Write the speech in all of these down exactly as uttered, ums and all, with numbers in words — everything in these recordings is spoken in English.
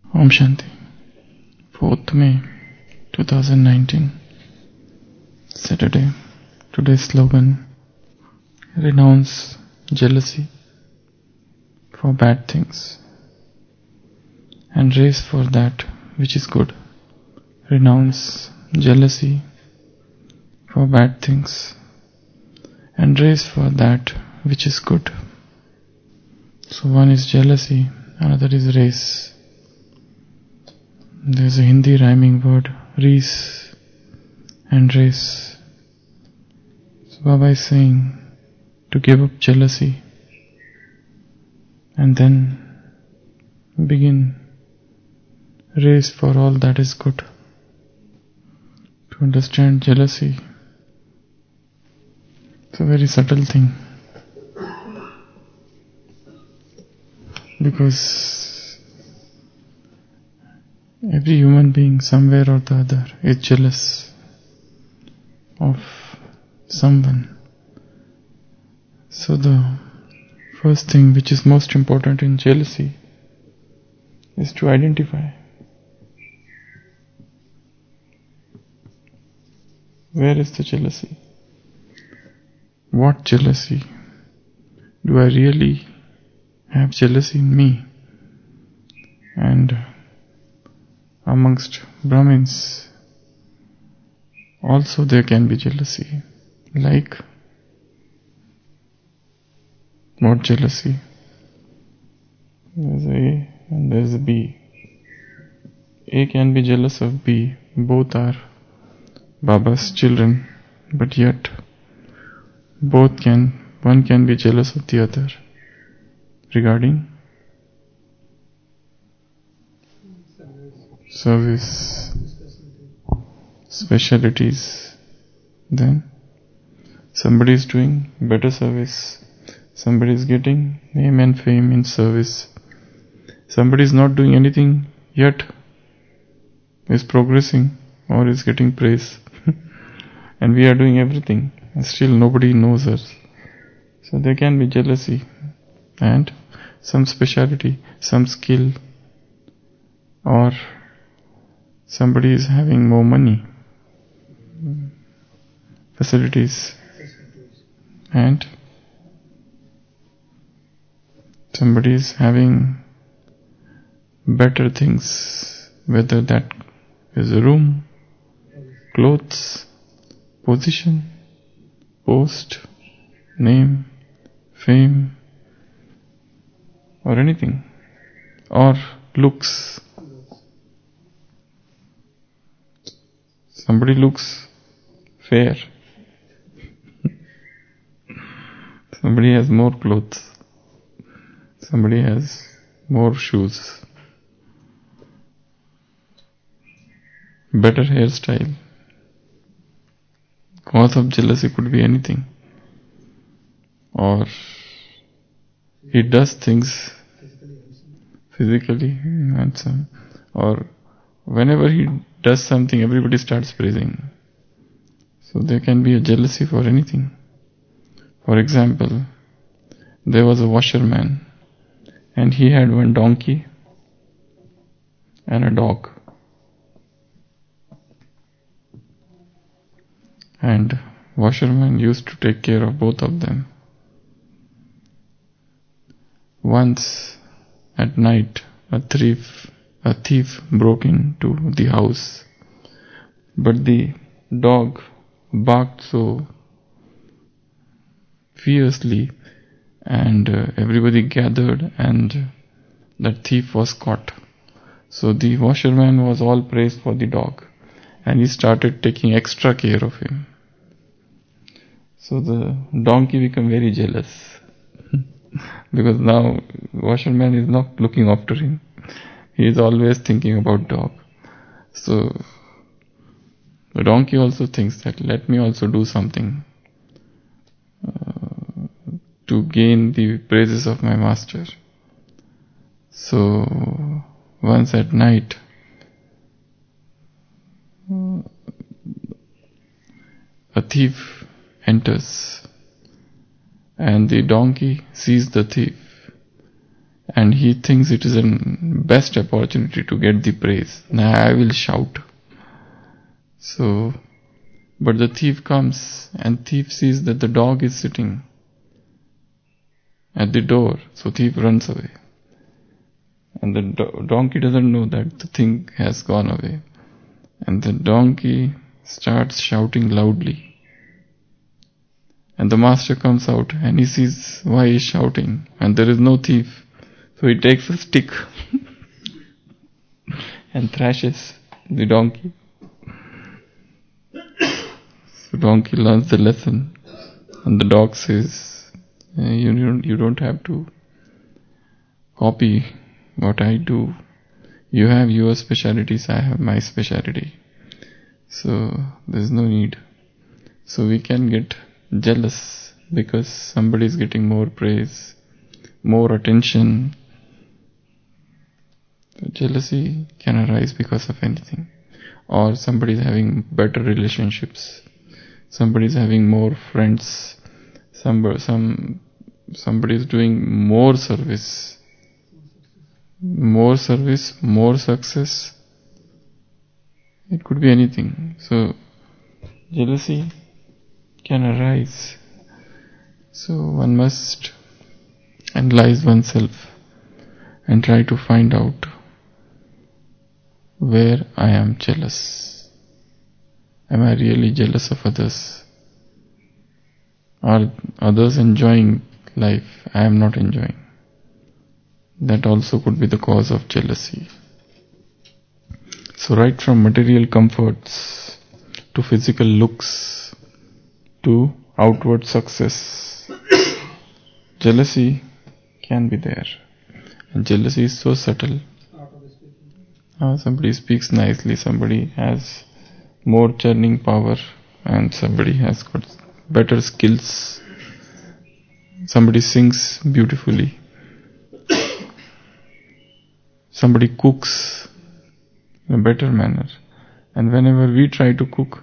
Om Shanti. fourth May twenty nineteen, Saturday. Today's slogan: renounce jealousy for bad things and race for that which is good. Renounce jealousy for bad things and race for that which is good. So one is jealousy, another is race. There is a Hindi rhyming word, reese and race. So Baba is saying to give up jealousy and then begin race for all that is good. To understand jealousy, it's a very subtle thing, because every human being somewhere or the other is jealous of someone. So the first thing which is most important in jealousy is to identify where is the jealousy. What jealousy? Do I really have jealousy in me? And amongst Brahmins also there can be jealousy. Like what jealousy? There's A and there's a B. A can be jealous of B. Both are Baba's children, but yet both can, one can be jealous of the other regarding service, specialities. Then somebody is doing better service, somebody is getting name and fame in service, somebody is not doing anything yet is progressing or is getting praise and we are doing everything and still nobody knows us. So there can be jealousy and some speciality, some skill, or somebody is having more money, facilities, and somebody is having better things, whether that is a room, clothes, position, post, name, fame, or anything, or looks. Somebody looks fair, somebody has more clothes, somebody has more shoes, better hairstyle. Cause of jealousy could be anything. Or he does things physically, and some, or whenever he does something, everybody starts praising. So there can be a jealousy for anything. For example, there was a washerman, and he had one donkey and a dog. And washerman used to take care of both of them. Once at night, a thief, a thief broke into the house, but the dog barked so fiercely, and uh, everybody gathered, and the thief was caught. So the washerman was all praised for the dog, and he started taking extra care of him. So the donkey became very jealous because now washerman is not looking after him. He is always thinking about dog. So the donkey also thinks that let me also do something uh, to gain the praises of my master. So once at night, a thief enters, and the donkey sees the thief, and he thinks it is a best opportunity to get the praise. Now I will shout. So, but the thief comes, and thief sees that the dog is sitting at the door, so thief runs away. And the do- donkey doesn't know that the thing has gone away. And the donkey starts shouting loudly. And the master comes out and he sees why he is shouting, and there is no thief. So he takes a stick and thrashes the donkey. The donkey learns the lesson, and the dog says, you don't, you don't have to copy what I do. You have your specialities, I have my speciality. So there's no need. So we can get jealous because somebody is getting more praise, more attention. So jealousy can arise because of anything. Or somebody is having better relationships. Somebody is having more friends. Some, some, somebody is doing more service. More service, more success. It could be anything. So jealousy can arise. So one must analyze oneself and try to find out where I am jealous. Am I really jealous of others? Are others enjoying life? I am not enjoying. That also could be the cause of jealousy. So right from material comforts to physical looks to outward success, jealousy can be there. And jealousy is so subtle. Uh, somebody speaks nicely, somebody has more churning power, and somebody has got better skills. Somebody sings beautifully. Somebody cooks in a better manner. And whenever we try to cook,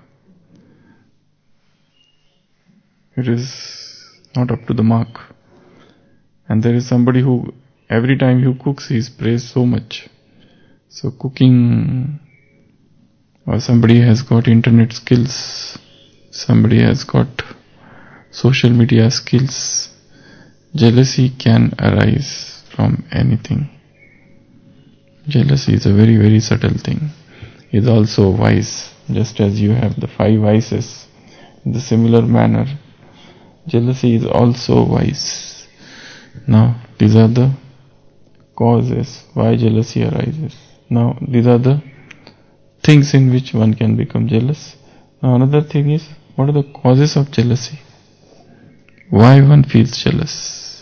it is not up to the mark. And there is somebody who, every time he cooks, he is praised so much. So cooking, or somebody has got internet skills, somebody has got social media skills. Jealousy can arise from anything. Jealousy is a very, very subtle thing. It is also a vice, just as you have the five vices. In the similar manner, jealousy is also a vice. Now, these are the causes why jealousy arises. Now, these are the things in which one can become jealous. Now, another thing is, what are the causes of jealousy? Why one feels jealous?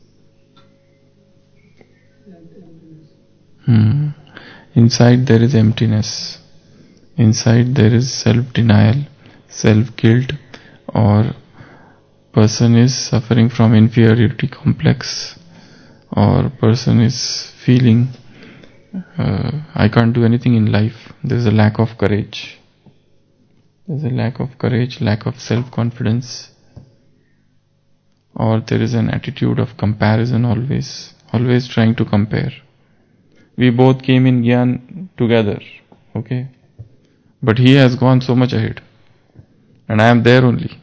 Hmm. Inside there is emptiness. Inside there is self-denial, self-guilt, or person is suffering from inferiority complex, or person is feeling uh, I can't do anything in life. There is a lack of courage. There is a lack of courage, lack of self-confidence, or there is an attitude of comparison always, always trying to compare. We both came in Gyan together, okay? But he has gone so much ahead, and I am there only.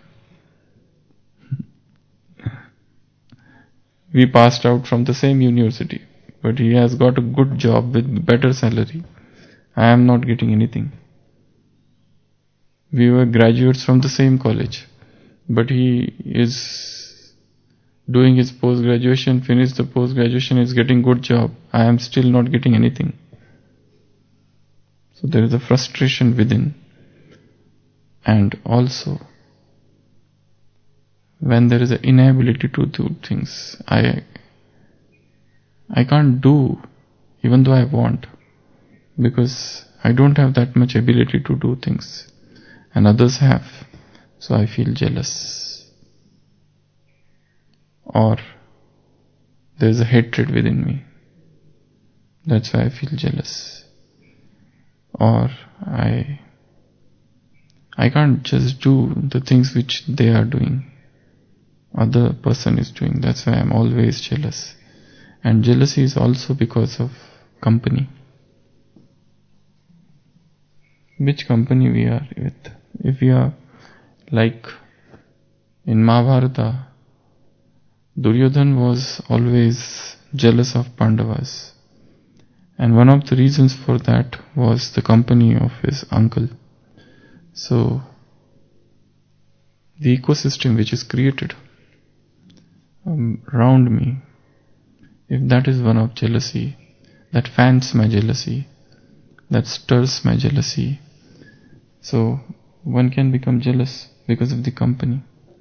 We passed out from the same university, but he has got a good job with better salary. I am not getting anything. We were graduates from the same college, but he is doing his post-graduation, finished the post-graduation, is getting good job. I am still not getting anything. So there is a frustration within. And also, when there is an inability to do things, I I can't do even though I want, because I don't have that much ability to do things, and others have, so I feel jealous. Or there is a hatred within me, that's why I feel jealous. Or I I can't just do the things which they are doing, other person is doing, that's why I'm always jealous. And jealousy is also because of company. Which company we are with. If we are like in Mahabharata, Duryodhan was always jealous of Pandavas. And one of the reasons for that was the company of his uncle. So, the ecosystem which is created um, around me, if that is one of jealousy, that fans my jealousy, that stirs my jealousy, so one can become jealous because of the company.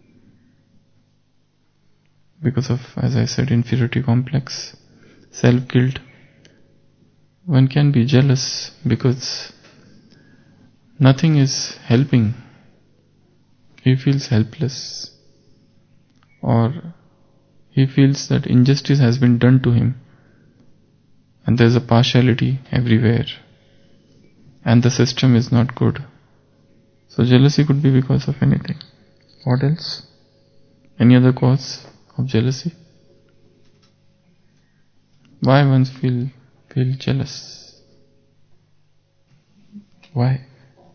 Because of, as I said, inferiority complex, self-guilt. One can be jealous because nothing is helping. He feels helpless. Or he feels that injustice has been done to him. And there is a partiality everywhere. And the system is not good. So jealousy could be because of anything. What else? Any other cause of jealousy? Why one feel feel jealous? Why?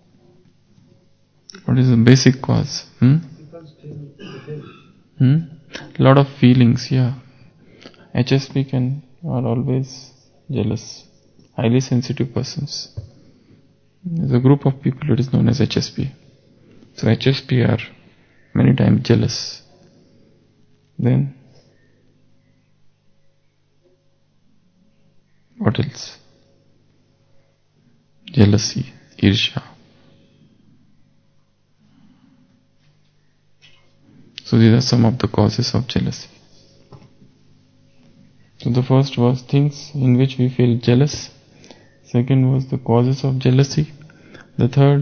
What is the basic cause? Hmm? Hmm? Lot of feelings, yeah. H S P can are always jealous. Highly sensitive persons. There's a group of people that is known as H S P. So H S P are many times jealous. Then what else? Jealousy, irsha. So these are some of the causes of jealousy. So the first was things in which we feel jealous. Second was the causes of jealousy. The third,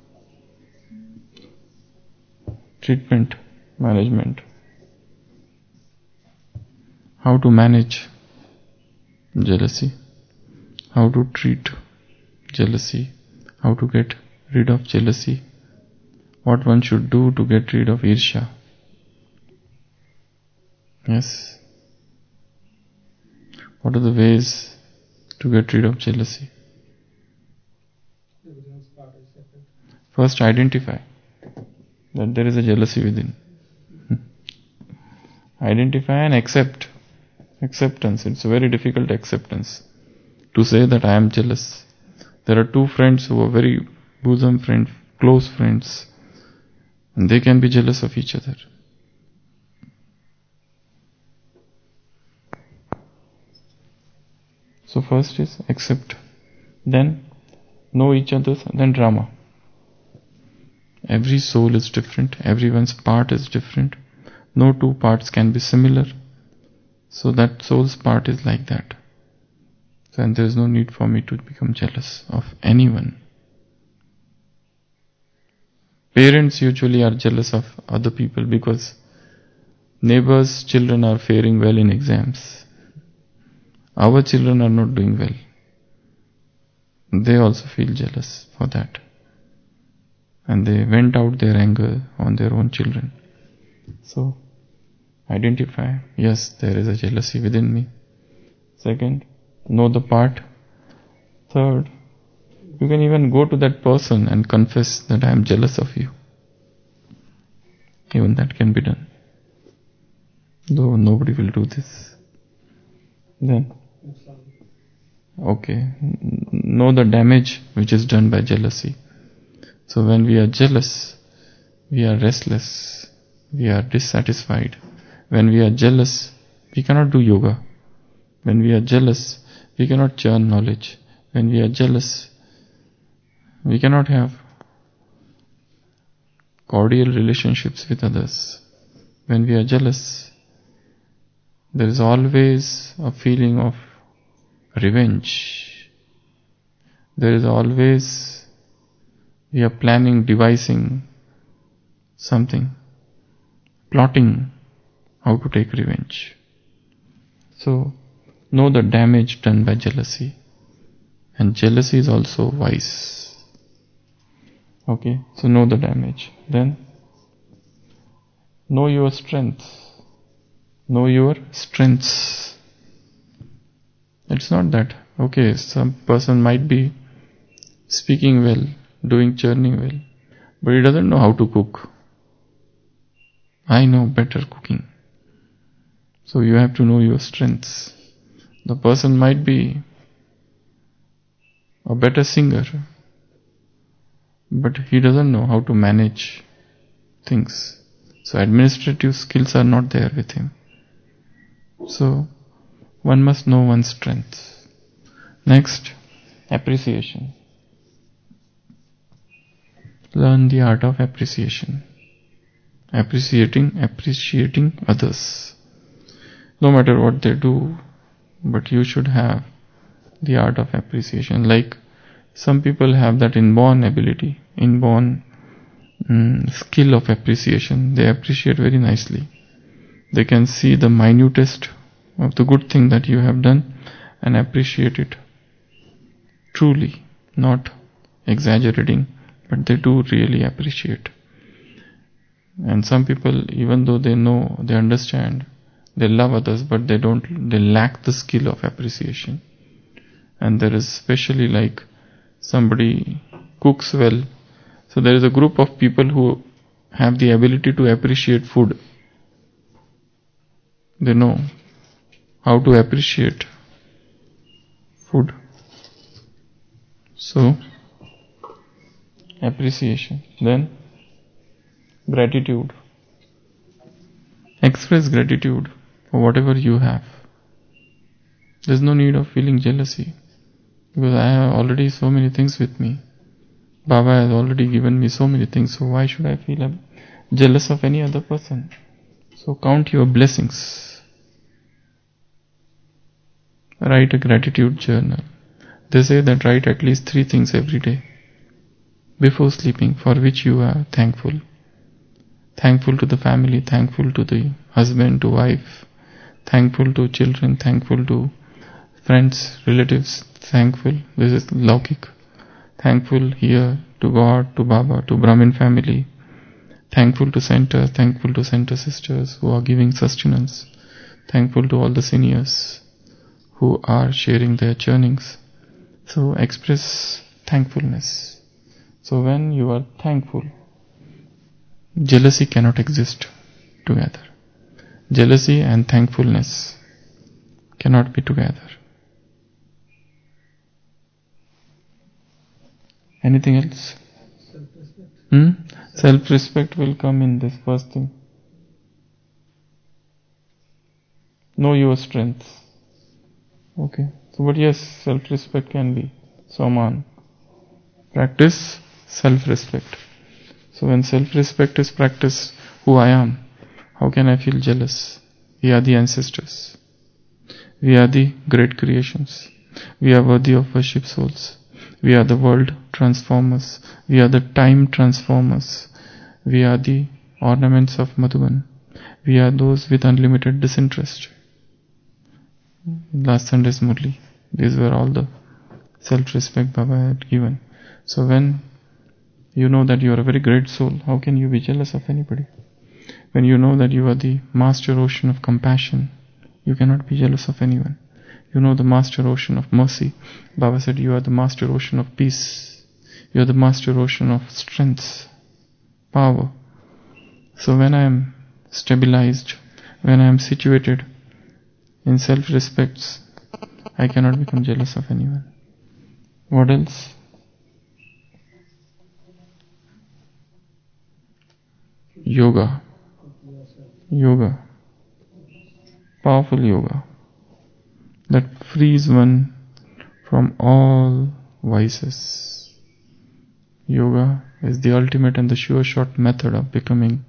treatment, management. How to manage jealousy. How to treat jealousy. How to get rid of jealousy. What one should do to get rid of irsha. Yes. What are the ways to get rid of jealousy? First, identify that there is a jealousy within. Identify and accept. Acceptance. It's a very difficult acceptance to say that I am jealous. There are two friends who are very bosom friends, close friends, and they can be jealous of each other. So first is accept, then know each other, then drama. Every soul is different, everyone's part is different. No two parts can be similar. So that soul's part is like that. Then there is no need for me to become jealous of anyone. Parents usually are jealous of other people because neighbors' children are faring well in exams. Our children are not doing well. They also feel jealous for that. And they vent out their anger on their own children. So, identify, yes, there is a jealousy within me. Second, know the part. Third, you can even go to that person and confess that I am jealous of you. Even that can be done. Though nobody will do this. Then, okay, know the damage which is done by jealousy. So when we are jealous, we are restless, we are dissatisfied. When we are jealous, we cannot do yoga. When we are jealous, we cannot churn knowledge. When we are jealous, we cannot have cordial relationships with others. When we are jealous, there is always a feeling of revenge. There is always, we are planning, devising something, plotting how to take revenge. So, know the damage done by jealousy. And jealousy is also vice. Okay, so know the damage. Then, know your strength. Know your strengths. It's not that. Okay, some person might be speaking well, doing churning well, but he doesn't know how to cook. I know better cooking. So you have to know your strengths. The person might be a better singer, but he doesn't know how to manage things. So administrative skills are not there with him. So one must know one's strengths. Next, appreciation. Learn the art of appreciation. Appreciating, appreciating others. No matter what they do, but you should have the art of appreciation. Like some people have that inborn ability, inborn mm, skill of appreciation. They appreciate very nicely. They can see the minutest of the good thing that you have done and appreciate it truly, not exaggerating, but they do really appreciate. And some people, even though they know, they understand, they love others, but they don't, they lack the skill of appreciation. And there is especially like somebody cooks well. So there is a group of people who have the ability to appreciate food. They know how to appreciate food. So, appreciation. Then, gratitude. Express gratitude for whatever you have. There is no need of feeling jealousy, because I have already so many things with me. Baba has already given me so many things, so why should I feel jealous of any other person? So count your blessings. Write a gratitude journal. They say that write at least three things every day before sleeping for which you are thankful. Thankful to the family, thankful to the husband, to wife, thankful to children, thankful to friends, relatives, thankful. This is Laukik. Thankful here to God, to Baba, to Brahmin family. Thankful to center, thankful to center sisters who are giving sustenance. Thankful to all the seniors who are sharing their churnings. So express thankfulness. So when you are thankful, jealousy cannot exist together. Jealousy and thankfulness cannot be together. Anything else? Self-respect. Hmm? Self-respect will come in this first thing. Know your strengths. Okay. So, but yes, self-respect can be. Soman. Practice self-respect. So when self-respect is practiced, who I am, how can I feel jealous? We are the ancestors. We are the great creations. We are worthy of worship souls. We are the world transformers. We are the time transformers. We are the ornaments of Madhuban. We are those with unlimited disinterest. Last Sunday's Murli. These were all the self-respect Baba had given. So when you know that you are a very great soul, how can you be jealous of anybody? When you know that you are the master ocean of compassion, you cannot be jealous of anyone. You know the master ocean of mercy. Baba said you are the master ocean of peace. You are the master ocean of strength, power. So when I am stabilized, when I am situated in self-respect, I cannot become jealous of anyone. What else? Yoga. Yoga. Powerful yoga that frees one from all vices. Yoga is the ultimate and the sure shot method of becoming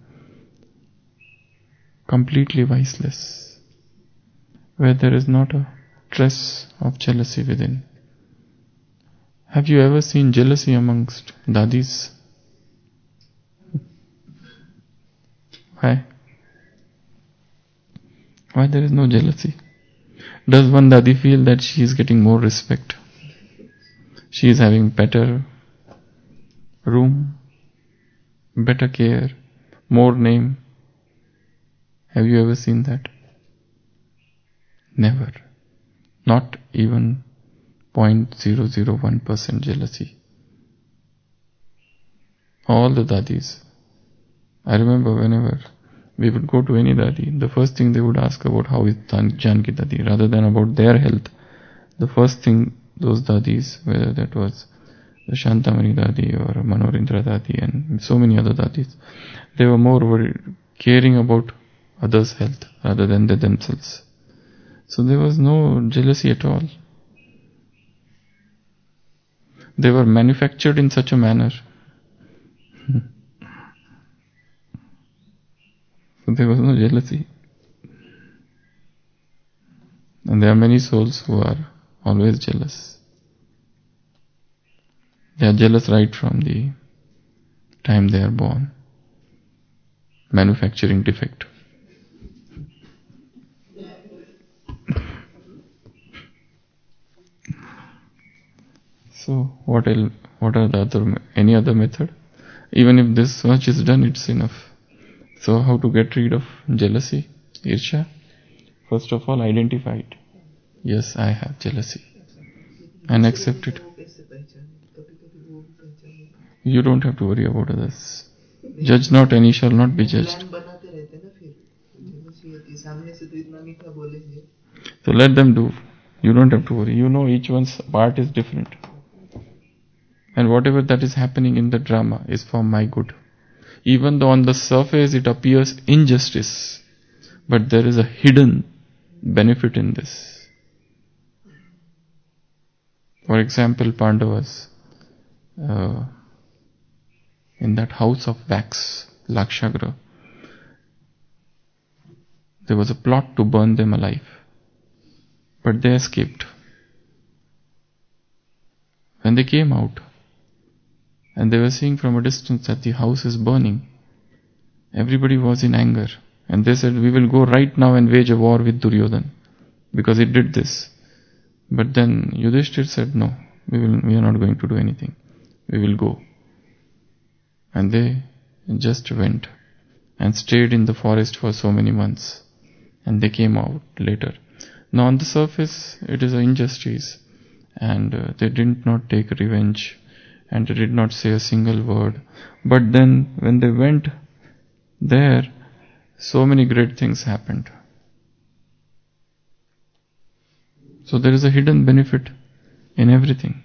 completely viceless, where there is not a trace of jealousy within. Have you ever seen jealousy amongst dadis? Why? Why there is no jealousy? Does one dadi feel that she is getting more respect? She is having better room, better care, more name. Have you ever seen that? Never. Not even zero point zero zero one percent jealousy. All the dadis. I remember whenever we would go to any dadi, the first thing they would ask about how is Janki dadi, rather than about their health. The first thing those dadis, whether that was the Shantamani dadi or Manorindra dadi and so many other dadis, they were more worried, caring about others' health rather than they themselves. So there was no jealousy at all. They were manufactured in such a manner. So there was no jealousy. And there are many souls who are always jealous. They are jealous right from the time they are born. Manufacturing defect. So what else, what are the other, any other method? Even if this much is done, it's enough. So how to get rid of jealousy, Irsha? First of all, identify it. Yes, I have jealousy. And accept it. You don't have to worry about others. Judge not and ye shall not be judged. So let them do. You don't have to worry. You know each one's part is different. And whatever that is happening in the drama is for my good. Even though on the surface it appears injustice, but there is a hidden benefit in this. For example, Pandavas, uh, in that house of wax, Lakshagra, there was a plot to burn them alive, but they escaped. When they came out, and they were seeing from a distance that the house is burning, everybody was in anger, and they said, we will go right now and wage a war with Duryodhan, because he did this. But then Yudhishthir said, no, we will, we are not going to do anything. We will go. And they just went and stayed in the forest for so many months. And they came out later. Now on the surface, it is an injustice. And uh, they did not take revenge. And they did not say a single word. But then when they went there, so many great things happened. So there is a hidden benefit in everything.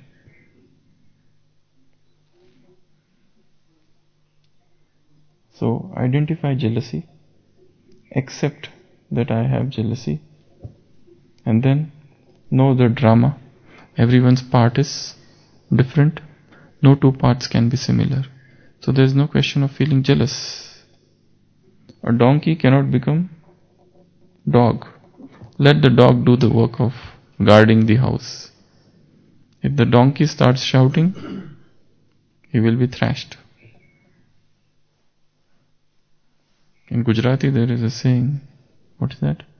So identify jealousy, accept that I have jealousy, and then know the drama. Everyone's part is different. No two parts can be similar. So there is no question of feeling jealous. A donkey cannot become dog. Let the dog do the work of guarding the house. If the donkey starts shouting, he will be thrashed. In Gujarati there is a saying. What is that?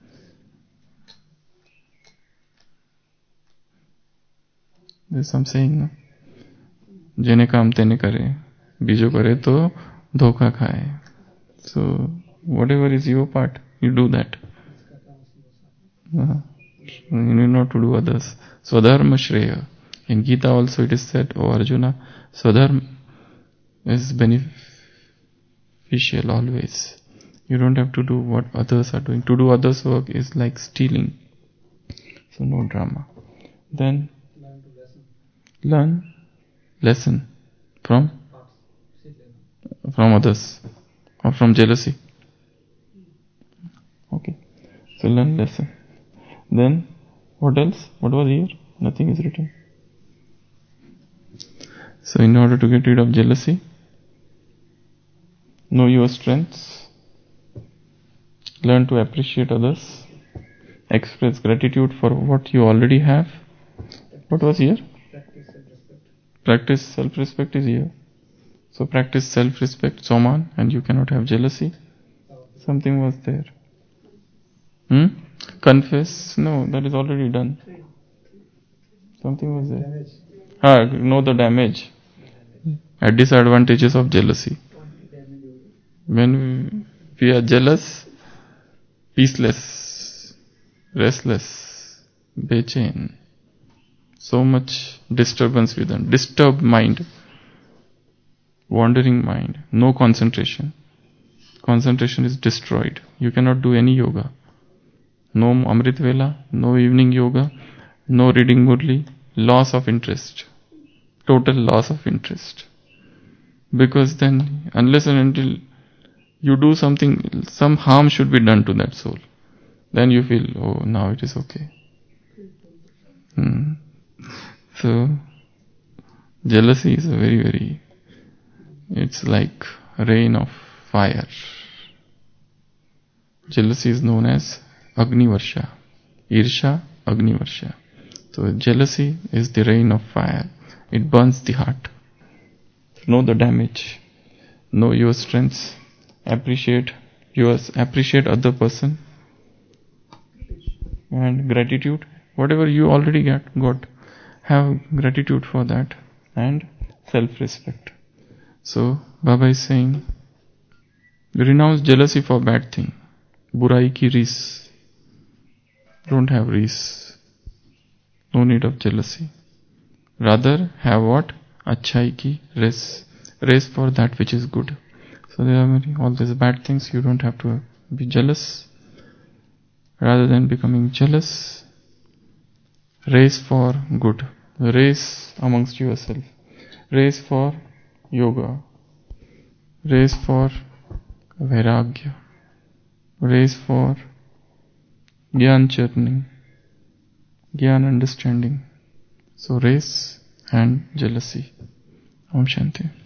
There is some saying, no? Jene kaam tene kare, bijo kare to dhoka khaye. So whatever is your part, you do that. Uh, you need not to do others. Swadharma Shreya. In Gita also it is said, O Arjuna, Swadharma is beneficial always. You don't have to do what others are doing. To do others' work is like stealing. So no drama. Then learn lesson from from others or from jealousy. Okay. So learn lesson. Then what else? What was here? Nothing is written. So in order to get rid of jealousy, know your strengths, learn to appreciate others, express gratitude for what you already have. What was here? Practice self-respect is here. So practice self-respect, Soman, and you cannot have jealousy. Something was there. Hmm? Confess. No, that is already done. Something was there. Ah, know the damage. At disadvantages of jealousy. When we are jealous, peaceless, restless, bechain. So much disturbance within, disturbed mind, wandering mind, no concentration. Concentration is destroyed. You cannot do any yoga. No Amrit Vela, no evening yoga, no reading Murli, loss of interest. Total loss of interest. Because then, unless and until you do something, some harm should be done to that soul. Then you feel, oh, now it is okay. Hmm. So, jealousy is a very, very, it's like rain of fire. Jealousy is known as Agni Varsha. Irsha, Agni Varsha. So, jealousy is the rain of fire. It burns the heart. Know the damage. Know your strengths. Appreciate yours. Appreciate other person. And gratitude. Whatever you already get, got. Have gratitude for that. And self-respect. So, Baba is saying, renounce jealousy for bad thing. Burai ki ris. Don't have ris. No need of jealousy. Rather, have what? Achhai ki res. Race for that which is good. So there are many, all these bad things, you don't have to be jealous. Rather than becoming jealous, race for good. Race amongst yourself. Race for yoga. Race for vairagya. Race for gyan churning. Gyan understanding. So race and jealousy. Om Shanti.